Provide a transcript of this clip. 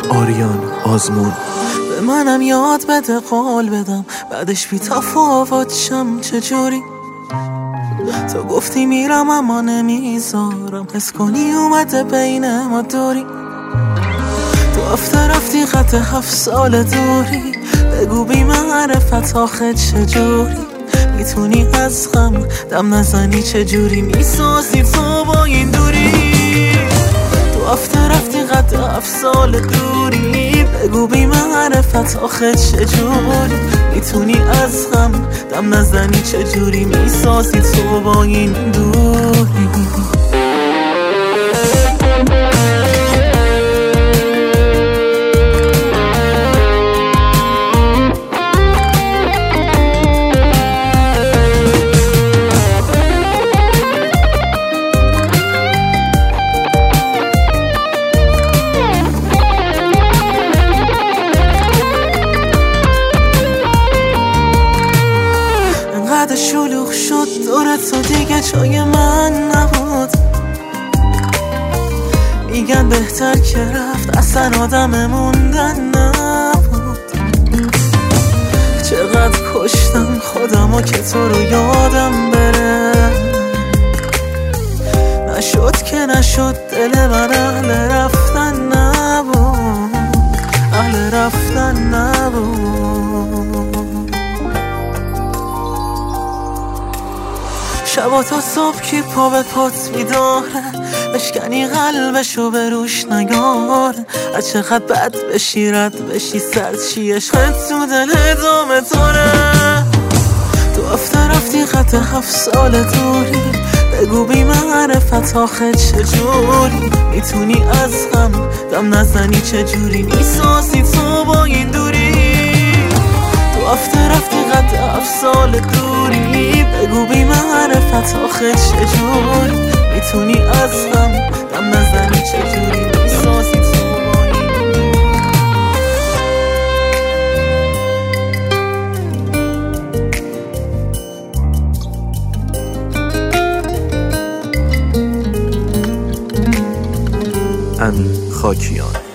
آریان آزمون. به منم یاد بده قول بدم بعدش بی تفاوت شم چجوری. تو گفتی میرم اما نمیذارم حس کنی اومده بین ما دوری. تو هفته رفتی خط 7 سال دوری. بگو بی معرفت آخه چجوری میتونی از غم دم نزنی، چجوری میسازی تو با این دوری. تو هفته رفتی خط 7 سال دوری. بگو بی معرفت آخه چجوری میتونی از غم دم نزنی، چجوری میسازی تو با این دوری. انقدر شلوغ شد دور تو دیگه جای من نبود. میگن بهتر که رفت اصلا آدم موندن نبود. چقدر کشتم خودمو که تو رو یادم بره. نشد که نشد دل من اهل رفتن نبود، اهل رفتن نبود. شبا تا صبح کی پا به پات بیداره، بشکنی قلبشو به روش نگاره. از چقدر بد بشی رد بشی سرد چی عشقت تو دل ادامه داره. تو هفته رفتی خط 7 سال دوری. بگو بی معرفت آخه چجوری میتونی از غم دم نزنی، چجوری میسازی تو با این دوری. تو هفته رفتی خط 7 سال دوری. بگو بی معرفت آخه چجوری میتونی از غم دم نزنی، چجوری میسازی تو با این امین خاکیان.